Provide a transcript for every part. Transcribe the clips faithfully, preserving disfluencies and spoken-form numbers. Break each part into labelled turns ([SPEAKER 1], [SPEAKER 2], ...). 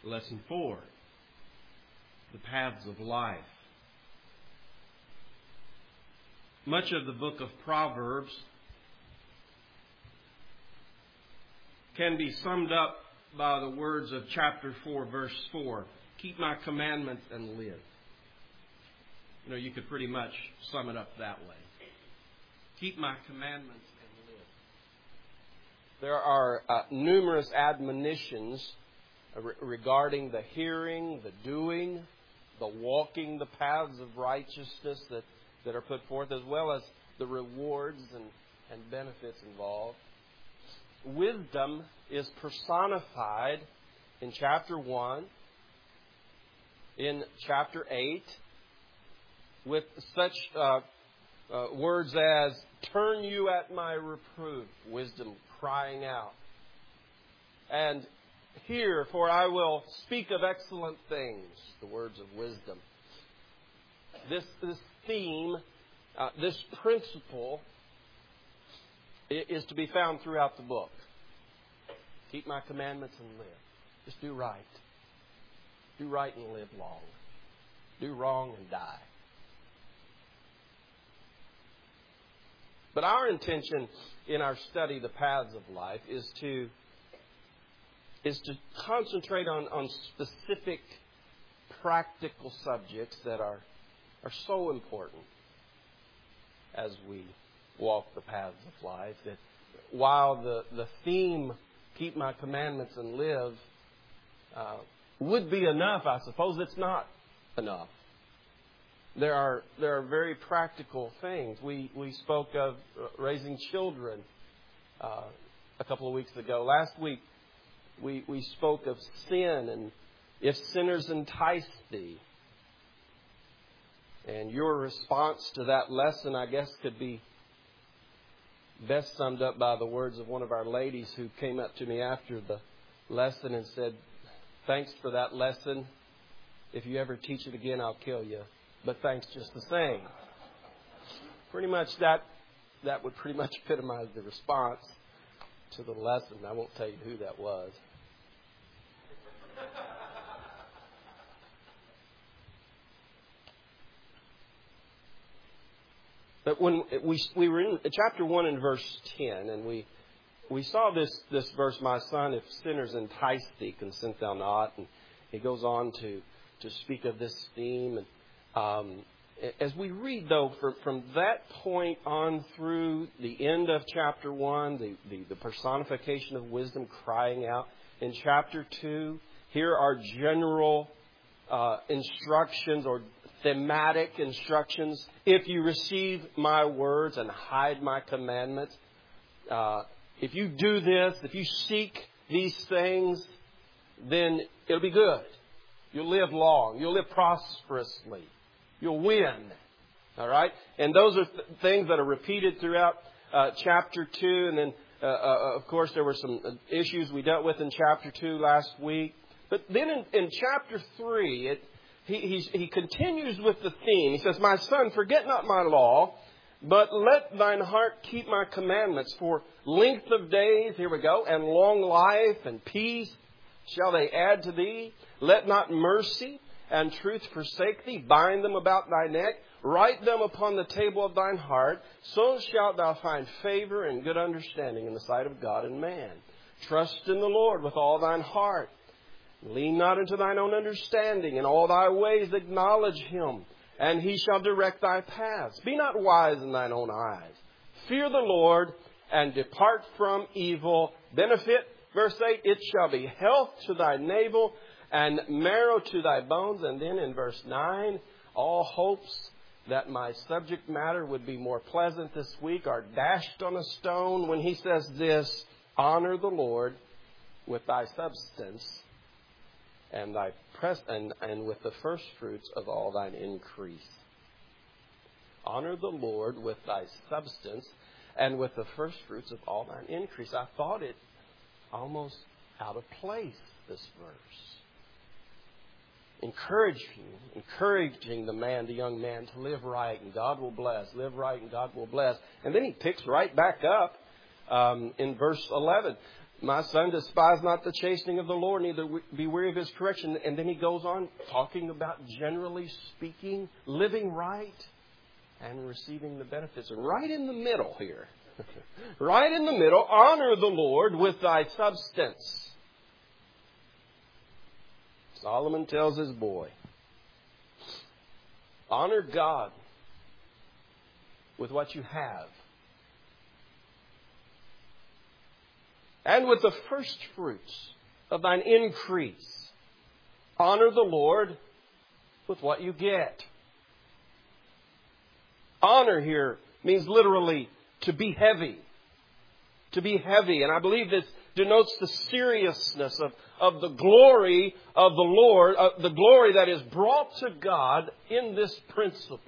[SPEAKER 1] Lesson four, the paths of life. Much of the book of Proverbs can be summed up by the words of chapter four, verse four. Keep my commandments and live. You know, you could pretty much sum it up that way. Keep my commandments and live. There are uh, numerous admonitions re- regarding the hearing, the doing, the walking, the paths of righteousness that, that are put forth, as well as the rewards and, and benefits involved. Wisdom is personified in chapter one, in chapter eight, with such uh, uh, words as, turn you at my reproof, wisdom crying out. And here, for I will speak of excellent things, the words of wisdom. This, this theme, uh, this principle is to be found throughout the book. Keep my commandments and live. Just do right. Do right and live long. Do wrong and die. But our intention in our study, The Paths of Life, is to is to concentrate on, on specific practical subjects that are, are so important as we walk the paths of life. That while the, the theme, keep my commandments and live, uh, would be enough, I suppose it's not enough. There are there are very practical things. We we spoke of raising children uh, a couple of weeks ago. Last week we we spoke of sin and if sinners entice thee. And your response to that lesson, I guess, could be best summed up by the words of one of our ladies who came up to me after the lesson and said, "Thanks for that lesson. If you ever teach it again, I'll kill you. But thanks just the same." Pretty much that that would pretty much epitomize the response to the lesson. I won't tell you who that was. But when we we were in chapter one and verse ten, and we we saw this this verse, "My son, if sinners entice thee, consent thou not." And he goes on to to speak of this theme. And um, as we read, though, from, from that point on through the end of chapter one, the, the, the personification of wisdom crying out. In chapter two, here are general uh, instructions or thematic instructions. If you receive my words and hide my commandments, uh, if you do this, if you seek these things, then it'll be good. You'll live long. You'll live prosperously. You'll win. All right? And those are th- things that are repeated throughout uh, chapter two. And then, uh, uh, of course, there were some issues we dealt with in chapter two last week. But then in, in chapter three, it, he, he's, he continues with the theme. He says, "My son, forget not my law, but let thine heart keep my commandments. For length of days," here we go, "and long life and peace shall they add to thee. Let not mercy and truth forsake thee. Bind them about thy neck. Write them upon the table of thine heart. So shalt thou find favor and good understanding in the sight of God and man. Trust in the Lord with all thine heart. Lean not into thine own understanding. In all thy ways acknowledge him, and he shall direct thy paths. Be not wise in thine own eyes. Fear the Lord and depart from evil." Benefit, verse eight, "it shall be health to thy navel and marrow to thy bones." And then in verse nine, all hopes that my subject matter would be more pleasant this week are dashed on a stone when he says this: "Honor the Lord with thy substance and thy pres- and, and with the first fruits of all thine increase." Honor the Lord with thy substance and with the first fruits of all thine increase. I thought it almost out of place, this verse. Encouraging, encouraging the man, the young man, to live right and God will bless. Live right and God will bless. And then he picks right back up um, in verse eleven. My son, despise not the chastening of the Lord, neither be weary of His correction. And then he goes on talking about, generally speaking, living right and receiving the benefits. And right in the middle here, right in the middle, honor the Lord with thy substance. Solomon tells his boy, honor God with what you have. And with the first fruits of thine increase. Honor the Lord with what you get. Honor here means literally to be heavy. To be heavy. And I believe this denotes the seriousness of, of the glory of the Lord, uh, the glory that is brought to God in this principle.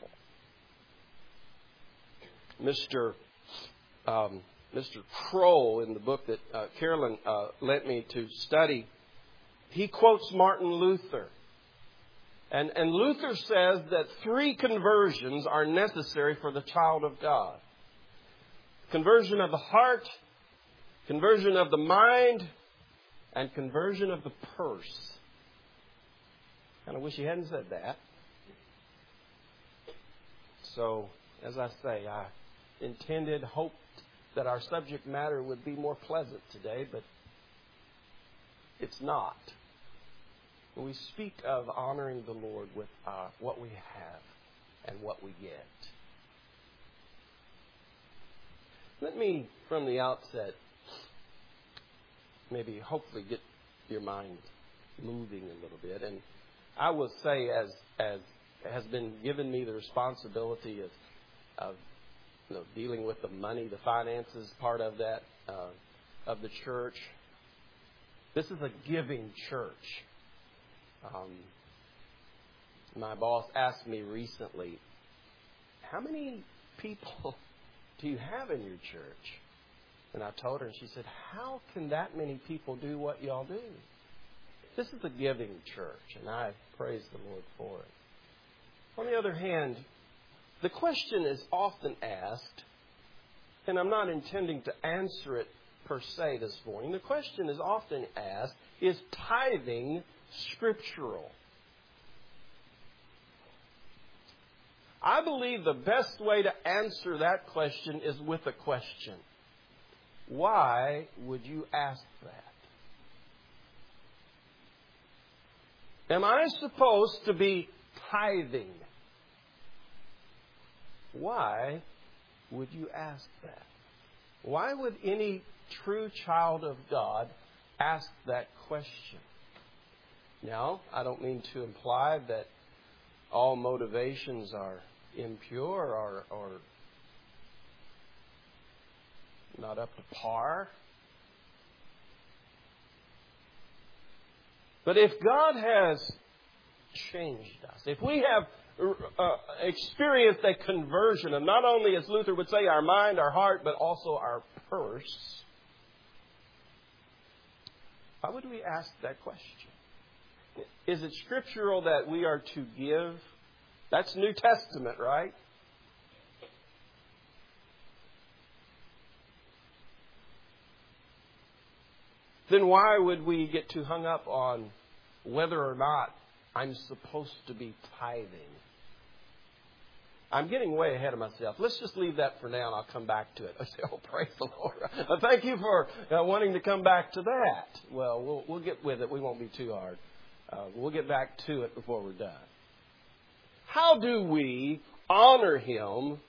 [SPEAKER 1] Mister Um, Mister Kroll, in the book that uh, Carolyn uh, lent me to study, he quotes Martin Luther. And, and Luther says that three conversions are necessary for the child of God. Conversion of the heart, conversion of the mind, and conversion of the purse. Kind of wish he hadn't said that. So, as I say, I intended, hoped, that our subject matter would be more pleasant today, but it's not. When we speak of honoring the Lord with uh, what we have and what we get. Let me, from the outset, maybe hopefully get your mind moving a little bit. And I will say, as as has been given me the responsibility of of You know, dealing with the money, the finances part of that, uh, of the church. This is a giving church. Um, my boss asked me recently, how many people do you have in your church? And I told her, and she said, how can that many people do what y'all do? This is a giving church, and I praise the Lord for it. On the other hand, the question is often asked, and I'm not intending to answer it per se this morning. The question is often asked, is tithing scriptural? I believe the best way to answer that question is with a question. Why would you ask that? Am I supposed to be tithing? Why would you ask that? Why would any true child of God ask that question? Now, I don't mean to imply that all motivations are impure or, or not up to par. But if God has changed us, if we have Uh, experienced a conversion, and not only, as Luther would say, our mind, our heart, but also our purse, why would we ask that question? Is it scriptural that we are to give? That's New Testament, right? Then why would we get too hung up on whether or not I'm supposed to be tithing? I'm getting way ahead of myself. Let's just leave that for now, and I'll come back to it. I say, oh, praise the Lord. Well, thank you for uh, wanting to come back to that. Well, we'll we'll get with it. We won't be too hard. Uh, we'll get back to it before we're done. How do we honor Him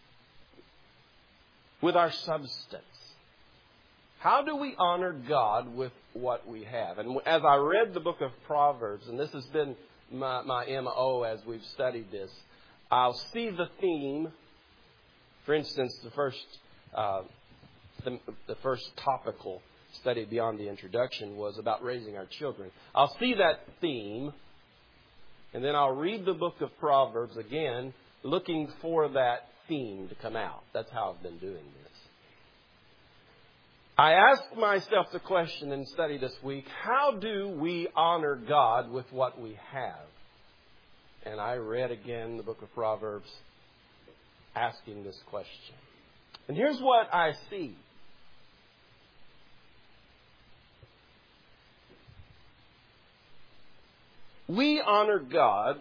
[SPEAKER 1] with our substance? How do we honor God with what we have? And as I read the book of Proverbs, and this has been my, my M O as we've studied this, I'll see the theme. For instance, the first uh, the, the first topical study beyond the introduction was about raising our children. I'll see that theme, and then I'll read the book of Proverbs again, looking for that theme to come out. That's how I've been doing this. I asked myself the question in study this week, how do we honor God with what we have? And I read again the book of Proverbs asking this question. And here's what I see. We honor God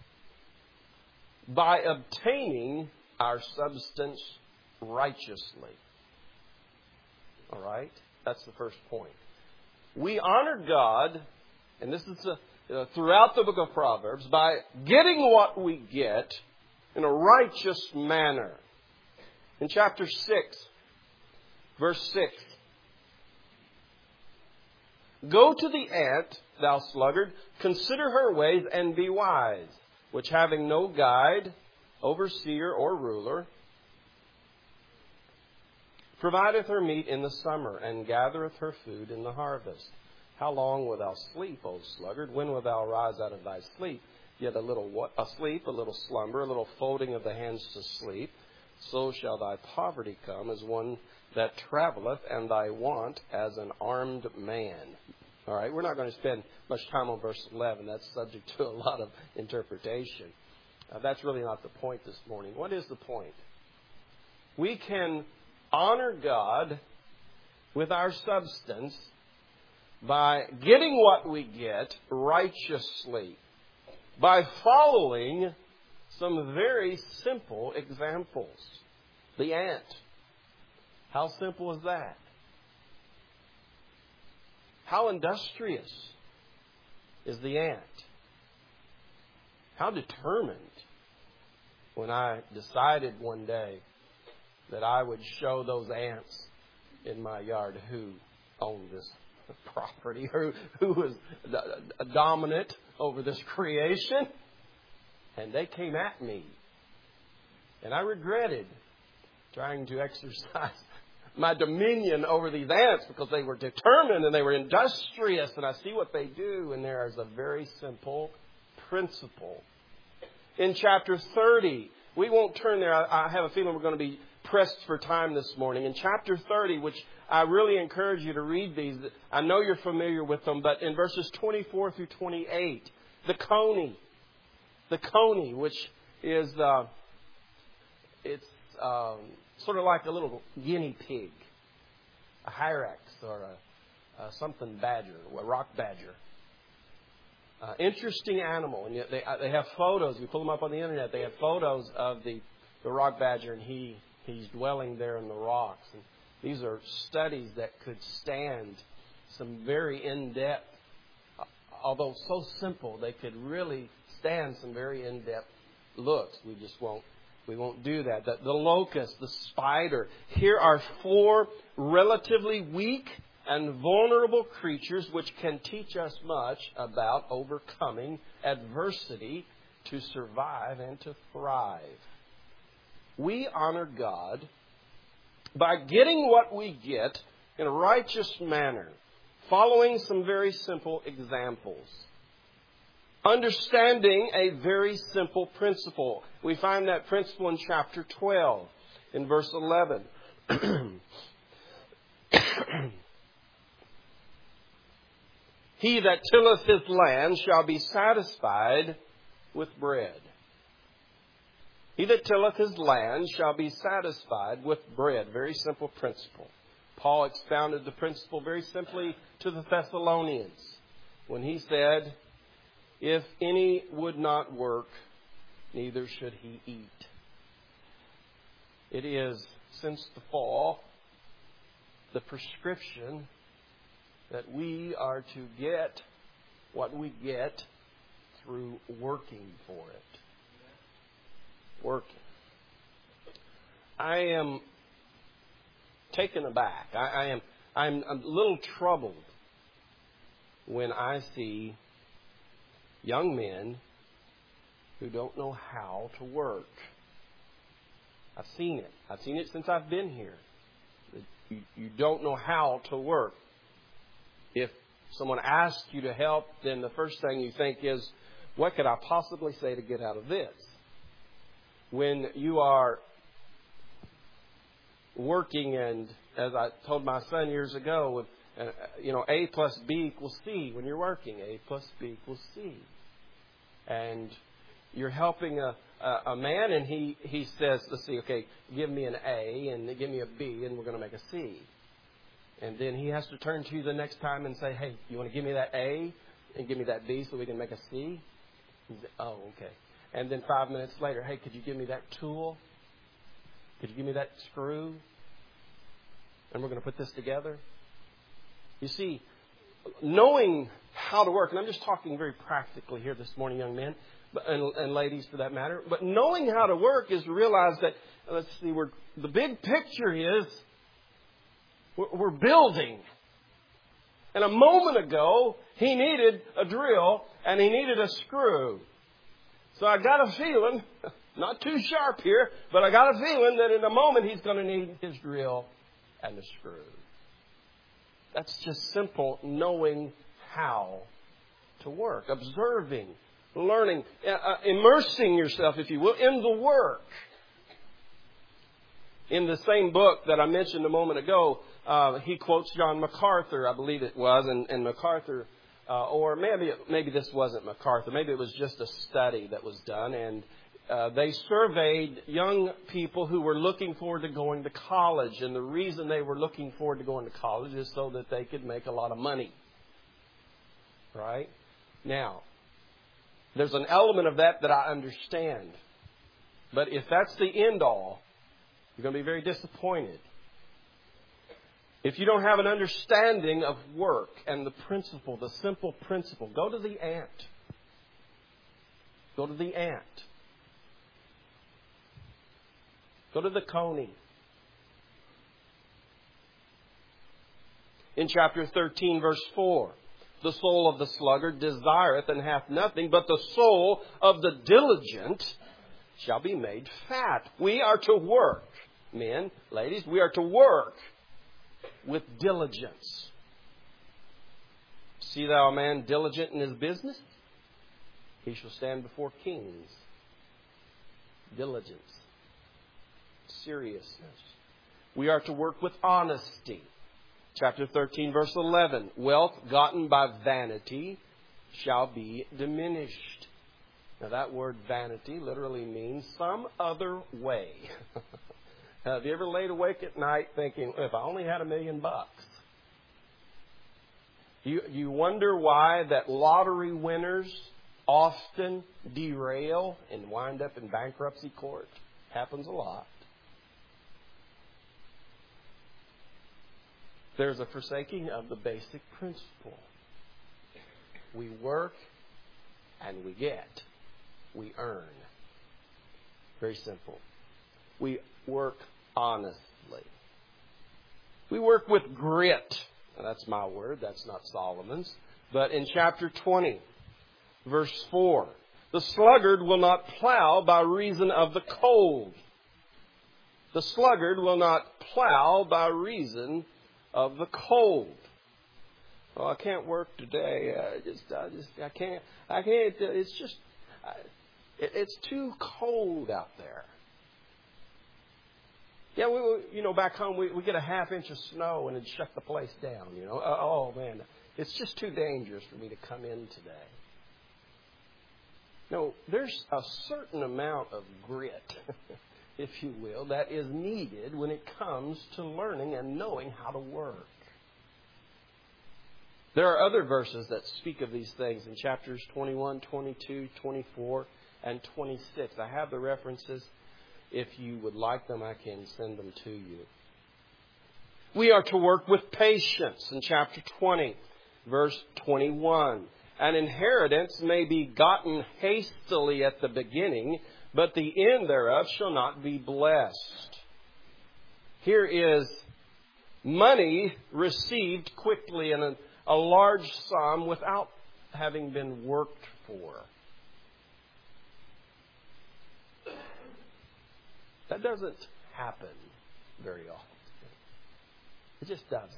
[SPEAKER 1] by obtaining our substance righteously. All right? That's the first point. We honor God, and this is a, uh, throughout the book of Proverbs, by getting what we get in a righteous manner. In chapter six, verse six, go to the ant, thou sluggard, consider her ways and be wise, which having no guide, overseer, or ruler, provideth her meat in the summer, and gathereth her food in the harvest. How long wilt thou sleep, O sluggard? When wilt thou rise out of thy sleep? Yet a little what? A sleep, a little slumber, a little folding of the hands to sleep. So shall thy poverty come as one that traveleth, and thy want as an armed man. All right, we're not going to spend much time on verse eleven. That's subject to a lot of interpretation. Uh, that's really not the point this morning. What is the point? We can honor God with our substance by getting what we get righteously, by following some very simple examples. The ant. How simple is that? How industrious is the ant? How determined. When I decided one day that I would show those ants in my yard who owned this property, who, who was dominant over this creation. And they came at me. And I regretted trying to exercise my dominion over these ants because they were determined and they were industrious. And I see what they do. And there is a very simple principle. In chapter thirty, we won't turn there. I have a feeling we're going to be pressed for time this morning. In chapter thirty, which I really encourage you to read these. I know you're familiar with them, but in verses twenty-four through twenty-eight, the coney. The coney, which is, uh, it's um, sort of like a little guinea pig, a hyrax or a, a something badger, a rock badger. Uh, interesting animal, and yet they uh, they have photos. You pull them up on the internet. They have photos of the the rock badger, and he he's dwelling there in the rocks. And these are studies that could stand some very in-depth, uh, although so simple, they could really stand some very in-depth looks. We just won't we won't do that. The, the locust, the spider. Here are four relatively weak and vulnerable creatures which can teach us much about overcoming adversity to survive and to thrive. We honor God by getting what we get in a righteous manner, following some very simple examples. Understanding a very simple principle. We find that principle in chapter twelve, in verse eleven. He that tilleth his land shall be satisfied with bread. He that tilleth his land shall be satisfied with bread. Very simple principle. Paul expounded the principle very simply to the Thessalonians when he said, if any would not work, neither should he eat. It is, since the fall, the prescription that we are to get what we get through working for it. Working. I am taken aback. I, I am I'm a little troubled when I see young men who don't know how to work. I've seen it. I've seen it since I've been here. You, you don't know how to work. If someone asks you to help, then the first thing you think is, what could I possibly say to get out of this? When you are working, and as I told my son years ago, with, uh, you know, A plus B equals C. When you're working, A plus B equals C. And you're helping a, a, a man, and he, he says, let's see, okay, give me an A, and give me a B, and we're going to make a C. And then he has to turn to you the next time and say, hey, you want to give me that A? and give me that B so we can make a C? Oh, okay. And then five minutes later, hey, could you give me that tool? Could you give me that screw? And we're going to put this together. You see, knowing how to work, and I'm just talking very practically here this morning, young men, and, and ladies for that matter, but knowing how to work is to realize that, let's see, we're, the big picture is we're, we're building. And a moment ago, he needed a drill and he needed a screw. So I got a feeling, not too sharp here, but I got a feeling that in a moment he's going to need his drill and a screw. That's just simple knowing how to work, observing, learning, uh, immersing yourself, if you will, in the work. In the same book that I mentioned a moment ago, uh, he quotes John MacArthur, I believe it was, and, and MacArthur, uh, or maybe maybe this wasn't MacArthur, maybe it was just a study that was done, and uh, they surveyed young people who were looking forward to going to college, and the reason they were looking forward to going to college is so that they could make a lot of money. Right? Now, there's an element of that that I understand, but if that's the end all, you're going to be very disappointed. If you don't have an understanding of work and the principle, the simple principle, go to the ant. Go to the ant. Go to the coney. In chapter thirteen, verse four, the soul of the sluggard desireth and hath nothing, but the soul of the diligent shall be made fat. We are to work. Men, ladies, we are to work with diligence. See thou a man diligent in his business? He shall stand before kings. Diligence. Seriousness. We are to work with honesty. Chapter thirteen, verse eleven. Wealth gotten by vanity shall be diminished. Now that word vanity literally means some other way. Have you ever laid awake at night thinking, if I only had a million bucks? You, you wonder why that lottery winners often derail and wind up in bankruptcy court. Happens a lot. There's a forsaking of the basic principle. We work and we get. We earn. Very simple. We work honestly. We work with grit. Now, that's my word. That's not Solomon's. But in chapter twenty, verse four, the sluggard will not plow by reason of the cold. The sluggard will not plow by reason of the cold. Oh, I can't work today. I just, I just, I can't, I can't. It's just, I, it, it's too cold out there. Yeah, we, you know, back home we, we get a half inch of snow and it'd shut the place down. You know, oh man, it's just too dangerous for me to come in today. No, there's a certain amount of grit, if you will, that is needed when it comes to learning and knowing how to work. There are other verses that speak of these things in chapters twenty-one, twenty-two, twenty-four, and twenty-six. I have the references. If you would like them, I can send them to you. We are to work with patience in chapter twenty, verse twenty-one. An inheritance may be gotten hastily at the beginning, but the end thereof shall not be blessed. Here is money received quickly in a, a large sum without having been worked for. That doesn't happen very often. It just doesn't.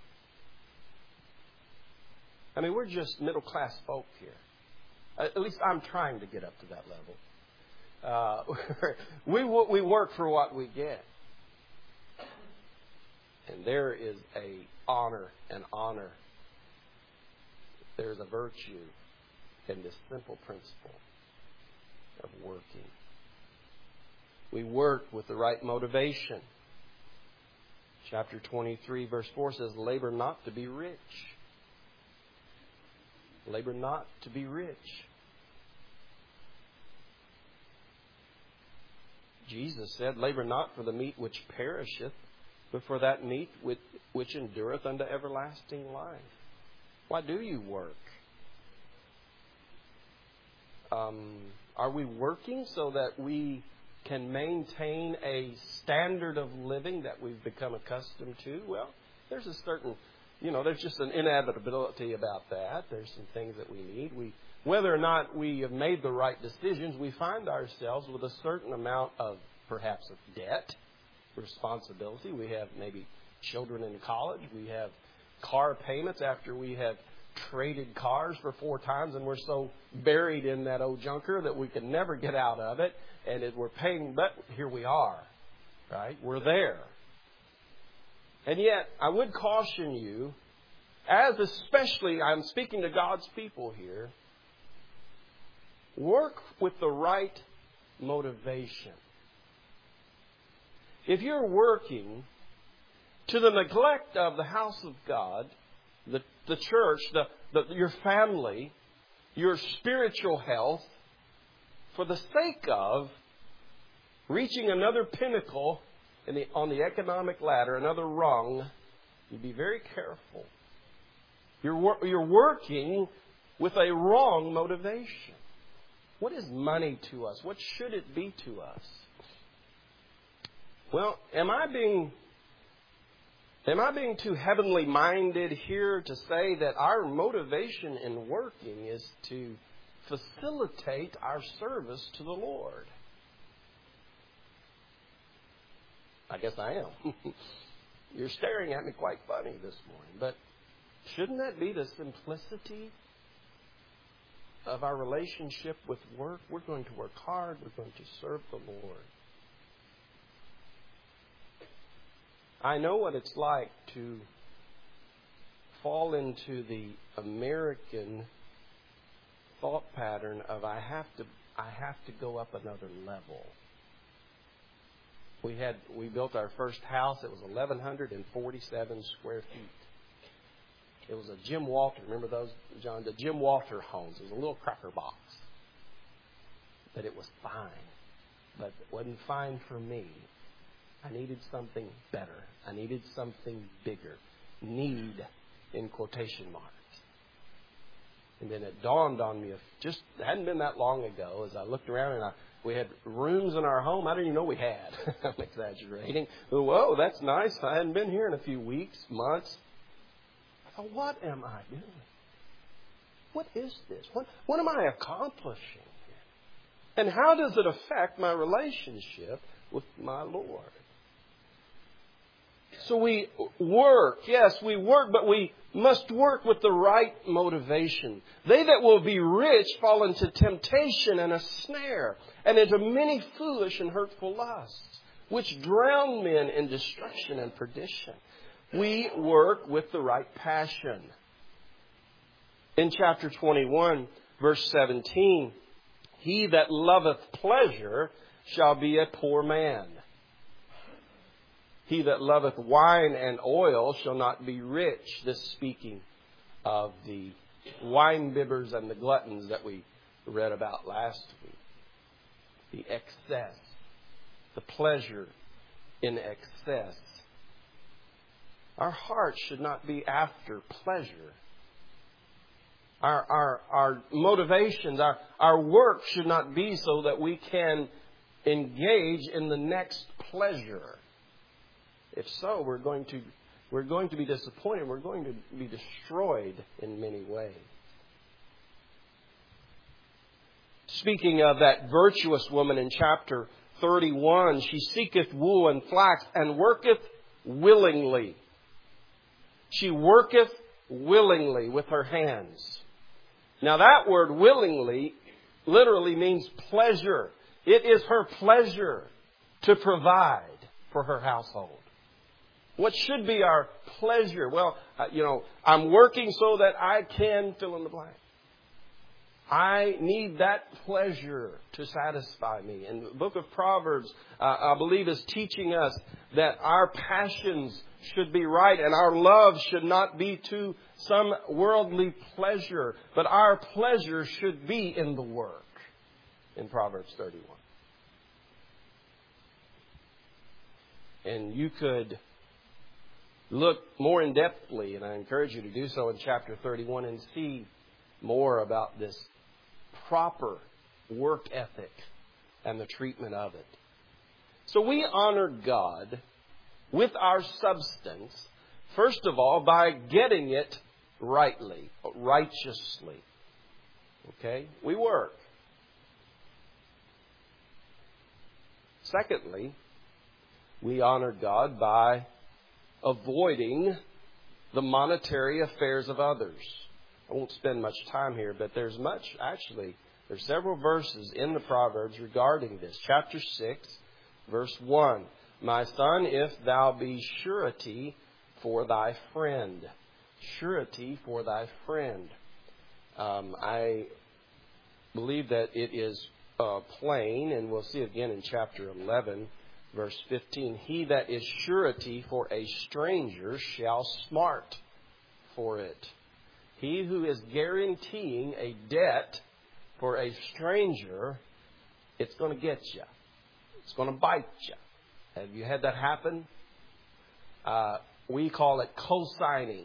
[SPEAKER 1] I mean, we're just middle-class folk here. At least I'm trying to get up to that level. Uh, we we work for what we get. And there is a honor and honor. There's a virtue in this simple principle of working. We work with the right motivation. Chapter twenty-three, verse four says, labor not to be rich. Labor not to be rich. Jesus said, labor not for the meat which perisheth, but for that meat which, which endureth unto everlasting life. Why do you work? Um, are we working so that we can maintain a standard of living that we've become accustomed to? Well, there's a certain, you know, there's just an inevitability about that. There's some things that we need. We, whether or not we have made the right decisions, we find ourselves with a certain amount of, perhaps, of debt, responsibility. We have maybe children in college. We have car payments after we have traded cars for four times, and we're so buried in that old junker that we can never get out of it. And it, we're paying, but here we are, right? We're there. And yet, I would caution you, as especially, I'm speaking to God's people here, work with the right motivation. If you're working to the neglect of the house of God, the, the church, the, the, your family, your spiritual health, for the sake of reaching another pinnacle in the, on the economic ladder, another rung, you be very careful. You're, you're working with a wrong motivation. What is money to us? What should it be to us? Well, am I being am I being too heavenly minded here to say that our motivation in working is to facilitate our service to the Lord? I guess I am. You're staring at me quite funny this morning. But shouldn't that be the simplicity of our relationship with work? We're going to work hard. We're going to serve the Lord. I know what it's like to fall into the American thought pattern of I have to I have to go up another level. We had we built our first house. It was eleven forty-seven square feet. It was a Jim Walter. Remember those, John? The Jim Walter homes. It was a little cracker box. But it was fine. But it wasn't fine for me. I needed something better. I needed something bigger. Need in quotation marks. And then it dawned on me, if just it hadn't been that long ago, as I looked around and I, we had rooms in our home I didn't even know we had. I'm exaggerating. Whoa, that's nice. I hadn't been here in a few weeks, months. I thought, what am I doing? What is this? What, what am I accomplishing here? And how does it affect my relationship with my Lord? So we work. Yes, we work, but we must work with the right motivation. They that will be rich fall into temptation and a snare, and into many foolish and hurtful lusts, which drown men in destruction and perdition. We work with the right passion. In chapter twenty-one, verse seventeen, he that loveth pleasure shall be a poor man. He that loveth wine and oil shall not be rich. This speaking of the wine bibbers and the gluttons that we read about last week. The excess, the pleasure in excess. Our hearts should not be after pleasure. Our, our, our motivations, our, our work should not be so that we can engage in the next pleasure. If so, we're going to we're going to be disappointed. We're going to be destroyed in many ways. Speaking of that virtuous woman in chapter thirty-one, she seeketh wool and flax and worketh willingly. She worketh willingly with her hands. Now that word willingly literally means pleasure. It is her pleasure to provide for her household. What should be our pleasure? Well, uh, you know, I'm working so that I can fill in the blank. I need that pleasure to satisfy me. And the book of Proverbs, uh, I believe, is teaching us that our passions should be right, and our love should not be to some worldly pleasure, but our pleasure should be in the work, in Proverbs thirty-one. And you could look more in-depthly, and I encourage you to do so in chapter thirty-one, and see more about this proper work ethic and the treatment of it. So we honor God with our substance, first of all, by getting it rightly, righteously. Okay? We work. Secondly, we honor God by avoiding the monetary affairs of others. I won't spend much time here, but there's much, actually, there's several verses in the Proverbs regarding this. Chapter six, verse one. My son, if thou be surety for thy friend. Surety for thy friend. Um, I believe that it is uh, plain, and we'll see again in chapter eleven, verse fifteen. He that is surety for a stranger shall smart for it. He who is guaranteeing a debt for a stranger, it's going to get you. It's going to bite you. Have you had that happen? Uh, we call it co-signing.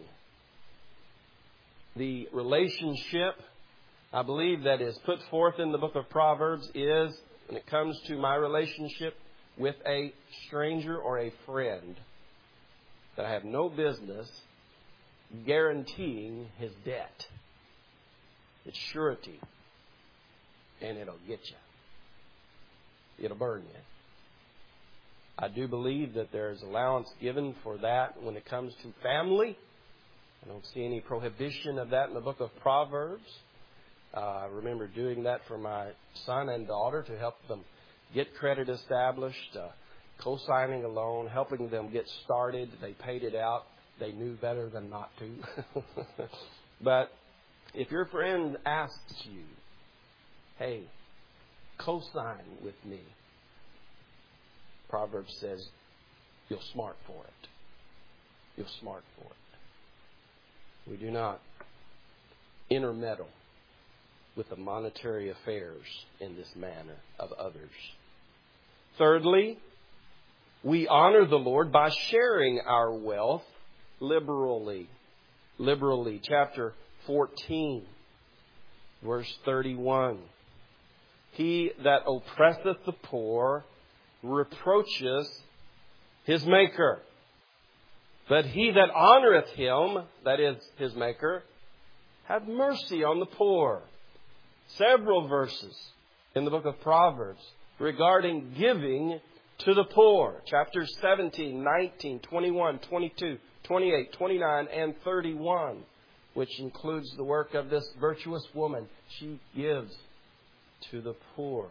[SPEAKER 1] The relationship, I believe, that is put forth in the book of Proverbs is, when it comes to my relationship with a stranger or a friend, that I have no business guaranteeing his debt. It's surety. And it'll get you. It'll burn you. I do believe that there's allowance given for that when it comes to family. I don't see any prohibition of that in the book of Proverbs. Uh, I remember doing that for my son and daughter to help them get credit established, uh, co-signing a loan, helping them get started. They paid it out. They knew better than not to. But if your friend asks you, hey, co-sign with me, Proverbs says, you'll smart for it. You'll smart for it. We do not intermeddle with the monetary affairs in this manner of others. Thirdly, we honor the Lord by sharing our wealth liberally. Liberally. Chapter fourteen, verse thirty-one. He that oppresseth the poor reproacheth his Maker. But he that honoreth him, that is his Maker, have mercy on the poor. Several verses in the book of Proverbs regarding giving to the poor. Chapters seventeen, nineteen, twenty-one, twenty-two, twenty-eight, twenty-nine, and thirty-one, which includes the work of this virtuous woman. She gives to the poor.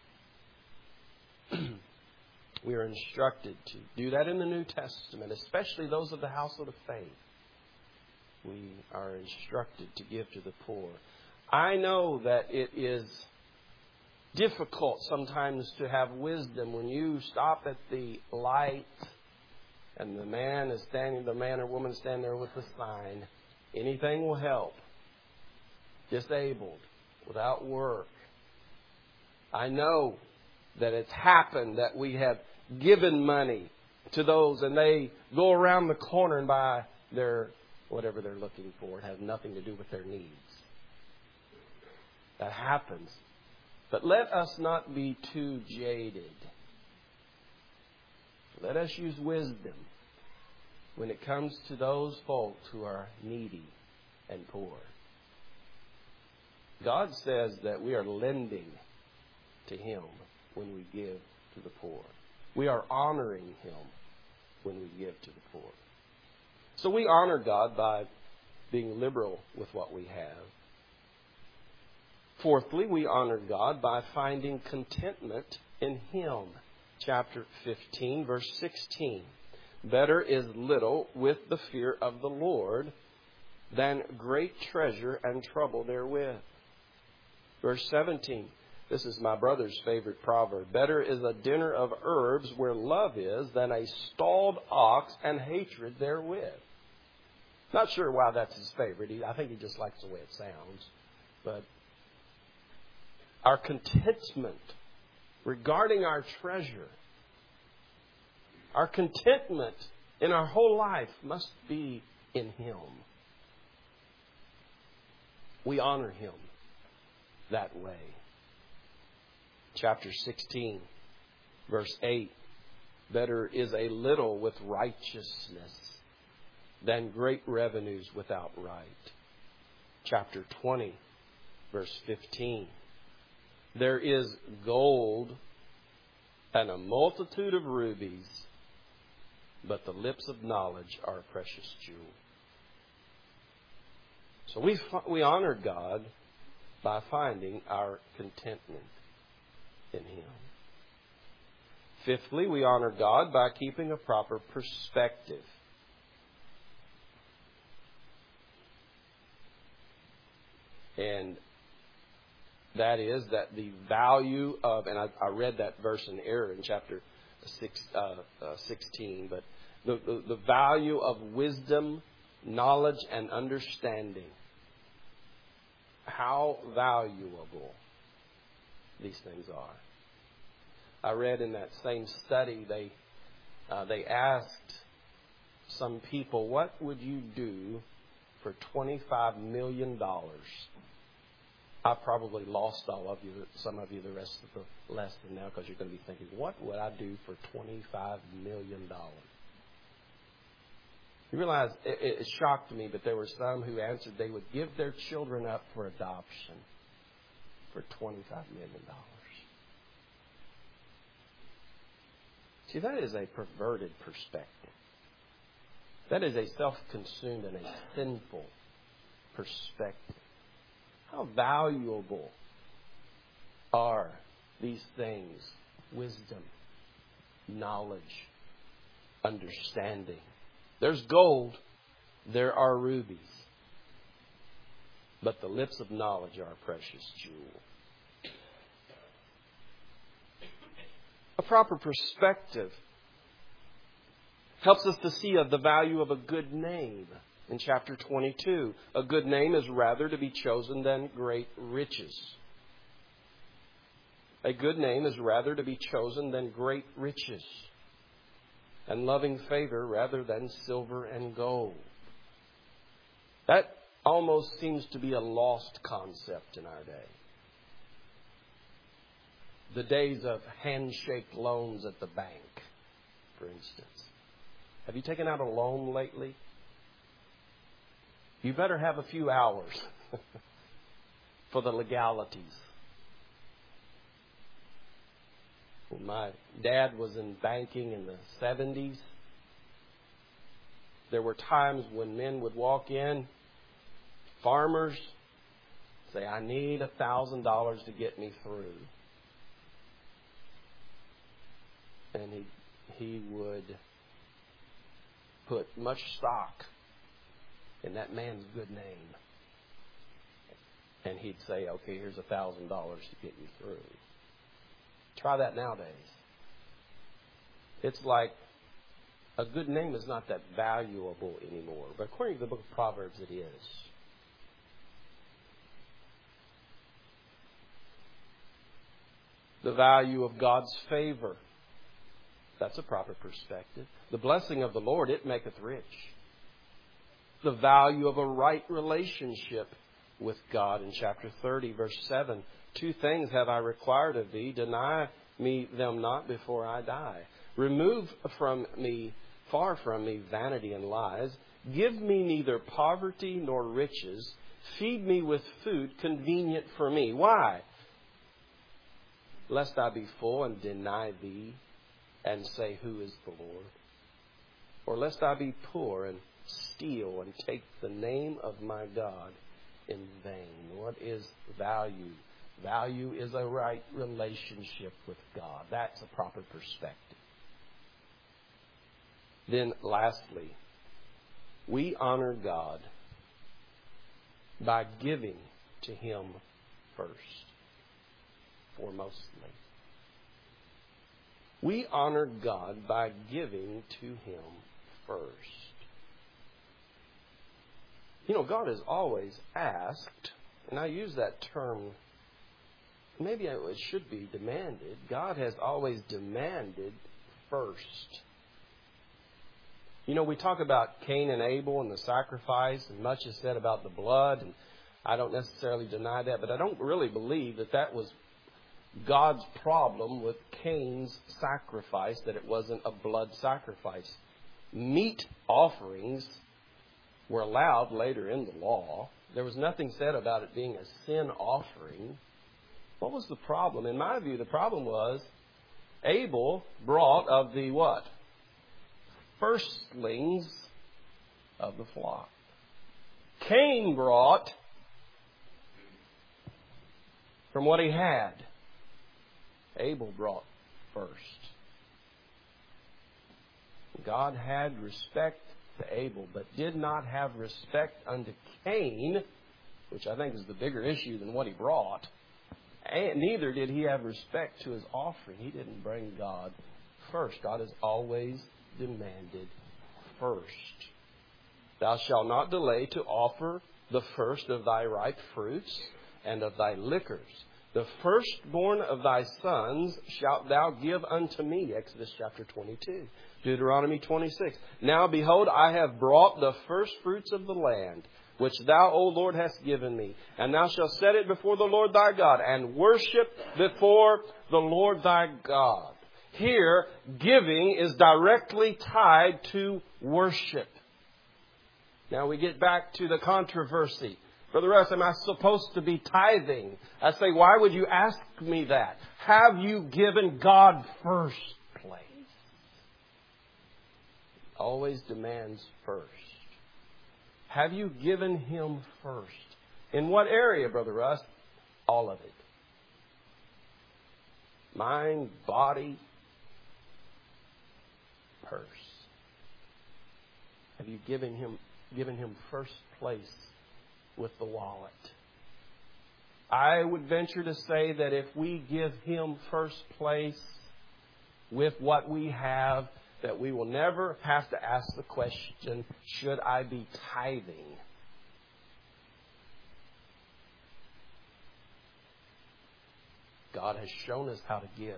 [SPEAKER 1] We are instructed to do that in the New Testament, especially those of the household of faith. We are instructed to give to the poor. I know that it is difficult sometimes to have wisdom when you stop at the light and the man is standing, the man or woman standing there with the sign. Anything will help. Disabled, without work. I know that it's happened that we have given money to those and they go around the corner and buy their whatever they're looking for. It has nothing to do with their needs. That happens. But let us not be too jaded. Let us use wisdom when it comes to those folks who are needy and poor. God says that we are lending to Him when we give to the poor. We are honoring Him when we give to the poor. So we honor God by being liberal with what we have. Fourthly, we honor God by finding contentment in Him. Chapter fifteen, verse sixteen. Better is little with the fear of the Lord than great treasure and trouble therewith. Verse seventeen. This is my brother's favorite proverb. Better is a dinner of herbs where love is than a stalled ox and hatred therewith. Not sure why that's his favorite. I think he just likes the way it sounds. But our contentment regarding our treasure, our contentment in our whole life must be in Him. We honor Him that way. Chapter sixteen, verse eight. Better is a little with righteousness than great revenues without right. Chapter twenty, verse fifteen. There is gold and a multitude of rubies, but the lips of knowledge are a precious jewel. So we we honor God by finding our contentment in Him. Fifthly, we honor God by keeping a proper perspective. And that is that the value of, and I, I read that verse in error in chapter six, uh, uh, sixteen, but the, the, the value of wisdom, knowledge, and understanding. How valuable these things are. I read in that same study, they uh, they asked some people, what would you do for twenty-five million dollars? I probably lost all of you, some of you, the rest of the lesson now, because you're going to be thinking, what would I do for twenty-five million dollars? You realize it, it shocked me, but there were some who answered they would give their children up for adoption for twenty-five million dollars. See, that is a perverted perspective. That is a self-consumed and a sinful perspective. How valuable are these things? Wisdom, knowledge, understanding. There's gold, there are rubies, but the lips of knowledge are a precious jewel. A proper perspective helps us to see the value of a good name. In chapter twenty-two, a good name is rather to be chosen than great riches. A good name is rather to be chosen than great riches, and loving favor rather than silver and gold. That almost seems to be a lost concept in our day. The days of handshake loans at the bank, for instance. Have you taken out a loan lately? You better have a few hours for the legalities. When my dad was in banking in the seventies, there were times when men would walk in, farmers, say, I need a thousand dollars to get me through. And he he would put much stock in that man's good name. And he'd say, okay, here's a thousand dollars to get you through. Try that nowadays. It's like a good name is not that valuable anymore. But according to the book of Proverbs, it is. The value of God's favor. That's a proper perspective. The blessing of the Lord, it maketh rich. The value of a right relationship with God in chapter thirty, verse seven. Two things have I required of thee. Deny me them not before I die. Remove from me, far from me, vanity and lies. Give me neither poverty nor riches. Feed me with food convenient for me. Why? Lest I be full and deny thee and say, who is the Lord? Or lest I be poor and steal and take the name of my God in vain. What is value? Value is a right relationship with God. That's a proper perspective. Then lastly, we honor God by giving to Him first. foremostly. We honor God by giving to Him first. You know, God has always asked, and I use that term, maybe it should be demanded. God has always demanded first. You know, we talk about Cain and Abel and the sacrifice, and much is said about the blood, and I don't necessarily deny that, but I don't really believe that that was God's problem with Cain's sacrifice, that it wasn't a blood sacrifice. Meat offerings were allowed later in the law. There was nothing said about it being a sin offering. What was the problem? In my view, the problem was Abel brought of the what? Firstlings of the flock. Cain brought from what he had. Abel brought first. God had respect to Abel, but did not have respect unto Cain, which I think is the bigger issue than what he brought. And neither did he have respect to his offering. He didn't bring God first. God has always demanded first. Thou shalt not delay to offer the first of thy ripe fruits and of thy liquors. The firstborn of thy sons shalt thou give unto me. Exodus chapter twenty-two. Deuteronomy twenty-six. Now behold, I have brought the first fruits of the land, which thou, O Lord, hast given me. And thou shalt set it before the Lord thy God, and worship before the Lord thy God. Here, giving is directly tied to worship. Now we get back to the controversy. Brother Russ, am I supposed to be tithing? I say, why would you ask me that? Have you given God first place? Always demands first. Have you given Him first? In what area, Brother Russ? All of it. Mind, body, purse. Have you given Him given Him first place with the wallet? I would venture to say that if we give Him first place with what we have, that we will never have to ask the question, should I be tithing? God has shown us how to give.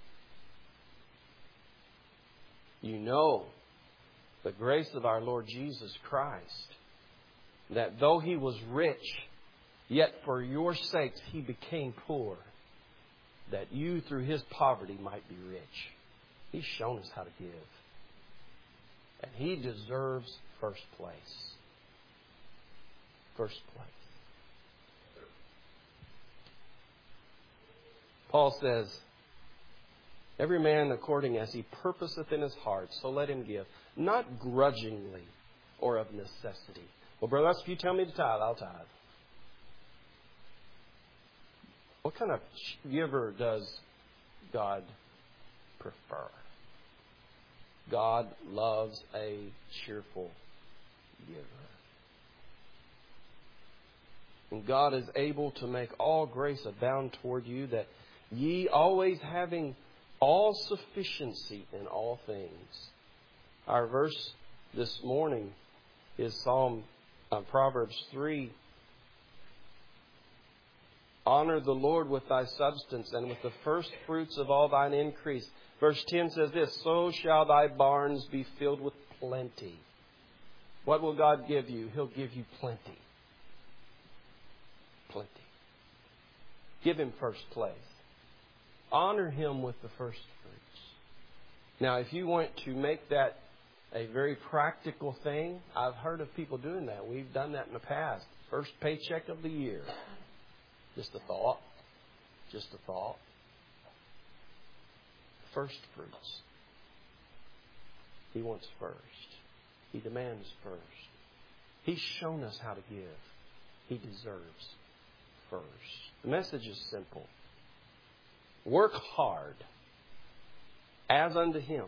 [SPEAKER 1] You know the grace of our Lord Jesus Christ, that though He was rich, yet for your sakes He became poor, that you through His poverty might be rich. He's shown us how to give. And He deserves first place. First place. Paul says, every man according as he purposeth in his heart, so let him give, not grudgingly or of necessity. Well, brother, if you tell me to tithe, I'll tithe. What kind of giver does God prefer? God loves a cheerful giver. And God is able to make all grace abound toward you, that ye always having all sufficiency in all things. Our verse this morning is Psalm uh, Proverbs three. Honor the Lord with thy substance and with the first fruits of all thine increase. Verse ten says this, so shall thy barns be filled with plenty. What will God give you? He'll give you plenty. Plenty. Give Him first place. Honor Him with the first fruits. Now, if you want to make that a very practical thing, I've heard of people doing that. We've done that in the past. First paycheck of the year. Just a thought. Just a thought. First fruits. He wants first. He demands first. He's shown us how to give. He deserves first. The message is simple. Work hard as unto Him.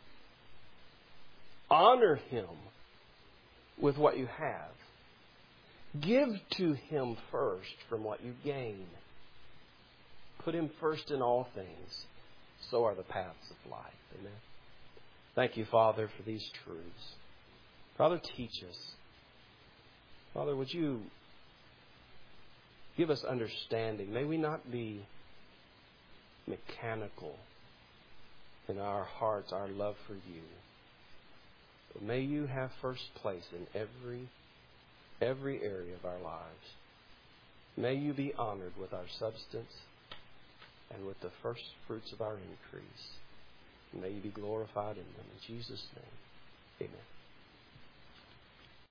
[SPEAKER 1] Honor Him with what you have. Give to Him first from what you gain. put Him first in all things, so are the paths of life. Amen. Thank you, Father, for these truths. Father, teach us. Father, would you give us understanding? May we not be mechanical in our hearts, our love for you. But may you have first place in every, every area of our lives. May you be honored with our substance and with the first fruits of our increase. May you be glorified in them. In Jesus' name, amen.